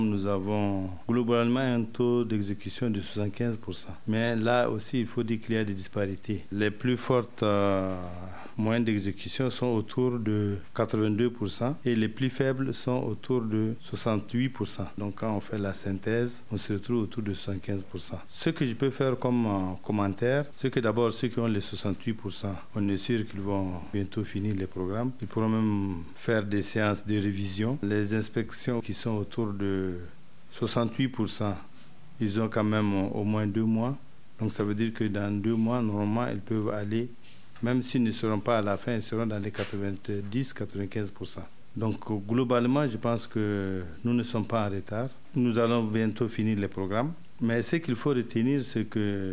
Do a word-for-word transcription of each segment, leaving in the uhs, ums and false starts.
Nous avons globalement un taux d'exécution de soixante-quinze pour cent. Mais là aussi, il faut dire qu'il y a des disparités. Les plus fortes euh, moyennes d'exécution sont autour de quatre-vingt-deux pour cent et les plus faibles sont autour de soixante-huit pour cent. Donc quand on fait la synthèse, on se retrouve autour de soixante-quinze pour cent. Ce que je peux faire comme euh, commentaire, c'est que d'abord ceux qui ont les soixante-huit pour cent, on est sûr qu'ils vont bientôt finir les programmes. Ils pourront même faire des séances de révision. Les inspections qui sont autour de soixante-huit pour cent, ils ont quand même au moins deux mois. Donc ça veut dire que dans deux mois, normalement, ils peuvent aller, même s'ils ne seront pas à la fin, ils seront dans les quatre-vingt-dix à quatre-vingt-quinze pour cent. Donc globalement, je pense que nous ne sommes pas en retard. Nous allons bientôt finir les programmes. Mais ce qu'il faut retenir, c'est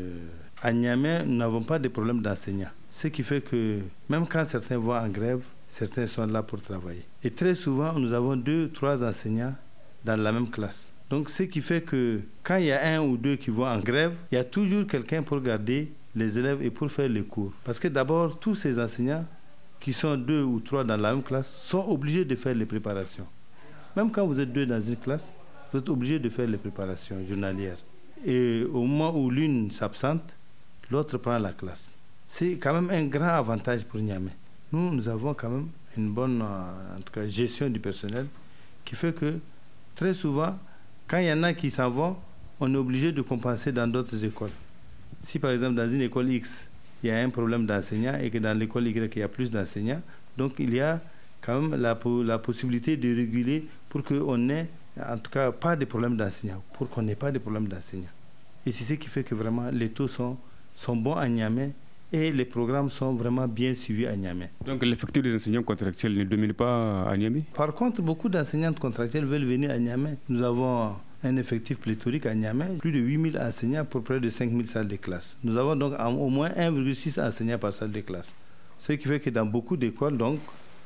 qu'à Niamey, nous n'avons pas de problème d'enseignants. Ce qui fait que même quand certains vont en grève, certains sont là pour travailler. Et très souvent, nous avons deux, trois enseignants dans la même classe. Donc, ce qui fait que quand il y a un ou deux qui vont en grève, il y a toujours quelqu'un pour garder les élèves et pour faire les cours. Parce que d'abord, tous ces enseignants qui sont deux ou trois dans la même classe sont obligés de faire les préparations. Même quand vous êtes deux dans une classe, vous êtes obligés de faire les préparations journalières. Et au moment où l'une s'absente, l'autre prend la classe. C'est quand même un grand avantage pour Niamey. Nous, nous avons quand même une bonne en tout cas, gestion du personnel qui fait que très souvent, quand il y en a qui s'en vont, on est obligé de compenser dans d'autres écoles. Si par exemple dans une école X, il y a un problème d'enseignants et que dans l'école Y, il y a plus d'enseignants, donc il y a quand même la, la possibilité de réguler pour qu'on n'ait en tout cas pas de problème d'enseignants, pour qu'on n'ait pas de problème d'enseignants. Et c'est ce qui fait que vraiment les taux sont, sont bons à Niamey et les programmes sont vraiment bien suivis à Niamey. Donc l'effectif des enseignants contractuels ne domine pas à Niamey? Par contre, beaucoup d'enseignants contractuels veulent venir à Niamey. Nous avons un effectif pléthorique à Niamey, plus de huit mille enseignants pour près de cinq mille salles de classe. Nous avons donc au moins un virgule six enseignants par salle de classe. Ce qui fait que dans beaucoup d'écoles, donc,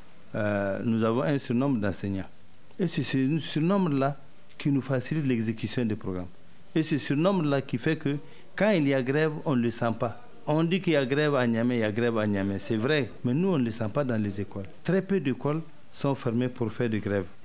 euh, nous avons un surnombre d'enseignants. Et c'est ce surnombre-là qui nous facilite l'exécution des programmes. Et c'est ce surnombre-là qui fait que quand il y a grève, on ne le sent pas. On dit qu'il y a grève à Niamey, il y a grève à Niamey. C'est vrai, mais nous, on ne le sent pas dans les écoles. Très peu d'écoles sont fermées pour faire de grève.